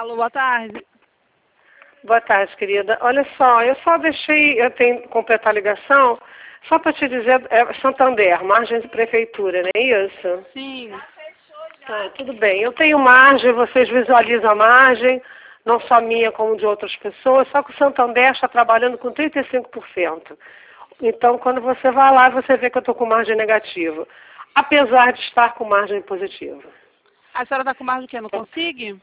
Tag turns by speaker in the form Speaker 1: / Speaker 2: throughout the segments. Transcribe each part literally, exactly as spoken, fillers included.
Speaker 1: Alô, boa tarde.
Speaker 2: Boa tarde, querida. Olha só, eu só deixei, eu tenho que completar a ligação, só para te dizer, é Santander, margem de prefeitura, não é isso?
Speaker 1: Sim.
Speaker 2: Tá, tudo bem. Eu tenho margem, vocês visualizam a margem, não só minha como de outras pessoas, só que o Santander está trabalhando com trinta e cinco por cento. Então, quando você vai lá, você vê que eu estou com margem negativa, apesar de estar com margem positiva.
Speaker 1: A senhora está com margem o quê? Não consigo?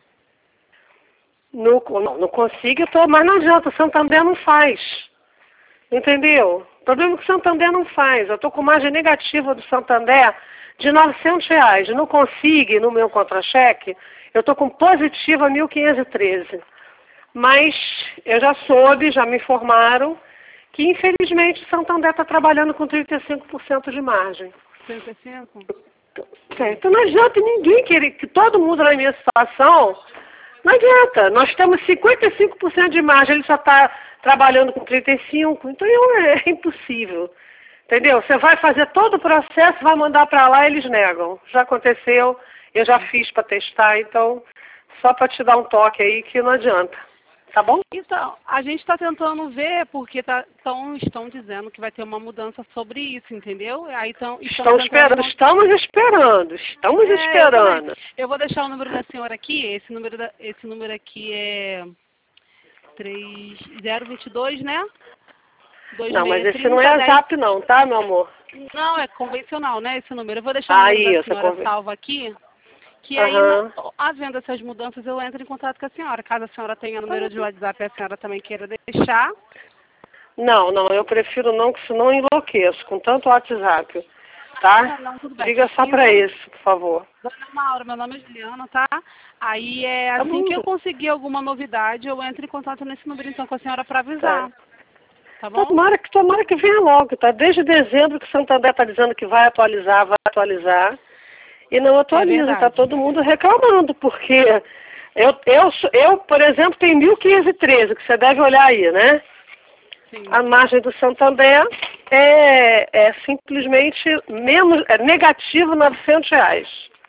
Speaker 2: No, não, não consigo, eu tô, mas não adianta, o Santander não faz. Entendeu? O problema é que o Santander não faz. Eu estou com margem negativa do Santander de novecentos reais. Não consigo, no meu contra-cheque, eu estou com positiva mil quinhentos e treze. Mas eu já soube, já me informaram, que infelizmente o Santander está trabalhando com trinta e cinco por cento de margem.
Speaker 1: trinta e cinco?
Speaker 2: É, então não adianta ninguém querer, que todo mundo na minha situação, não adianta. Nós temos cinquenta e cinco por cento de margem, ele só está trabalhando com trinta e cinco por cento, então é impossível. Entendeu? Você vai fazer todo o processo, vai mandar para lá e eles negam. Já aconteceu, eu já fiz para testar, então só para te dar um toque aí que não adianta. Tá bom?
Speaker 1: Então, a gente está tentando ver, porque tá, tão, estão dizendo que vai ter uma mudança sobre isso, entendeu? Aí tão,
Speaker 2: Estão esperando, estamos esperando, estamos
Speaker 1: é,
Speaker 2: esperando.
Speaker 1: Eu, eu vou deixar o número da senhora aqui, esse número, da, esse número aqui é três zero dois dois, né?
Speaker 2: Não, mas esse não é zap não, tá, meu amor?
Speaker 1: Não, é convencional, né, esse número. Eu vou deixar
Speaker 2: ah,
Speaker 1: o número
Speaker 2: isso,
Speaker 1: da senhora
Speaker 2: conven...
Speaker 1: salvo aqui. Que
Speaker 2: uhum.
Speaker 1: aí, na, havendo essas mudanças, eu entro em contato com a senhora. Caso a senhora tenha número de WhatsApp e a senhora também queira deixar.
Speaker 2: Não, não, eu prefiro não, que senão enlouqueço com tanto WhatsApp, tá?
Speaker 1: Não, não, tudo bem.
Speaker 2: Diga só
Speaker 1: então,
Speaker 2: para esse, por favor.
Speaker 1: Dona Maura, meu nome é Juliana, tá? Aí, é
Speaker 2: Tá
Speaker 1: assim
Speaker 2: bom.
Speaker 1: que eu conseguir alguma novidade, eu entro em contato nesse número, então, com a senhora para avisar.
Speaker 2: Tá.
Speaker 1: Tá bom?
Speaker 2: Tomara que, tomara que venha logo, tá? Desde dezembro que o Santander está dizendo que vai atualizar, vai atualizar. E não atualiza, está todo mundo reclamando, porque eu, eu, eu, por exemplo, tenho mil quinhentos e treze, que você deve olhar aí, né?
Speaker 1: Sim.
Speaker 2: A margem do Santander é, é simplesmente menos, é negativo novecentos reais.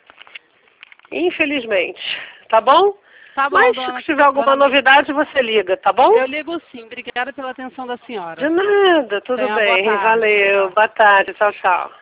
Speaker 2: Infelizmente. Tá bom?
Speaker 1: Tá bom,
Speaker 2: Mas
Speaker 1: dona,
Speaker 2: se tiver alguma
Speaker 1: dona...
Speaker 2: novidade, você liga, tá bom?
Speaker 1: Eu ligo sim. Obrigada pela atenção da senhora.
Speaker 2: De nada, tudo
Speaker 1: Tenha
Speaker 2: bem.
Speaker 1: boa tarde.
Speaker 2: Valeu. Boa tarde. Tchau, tchau.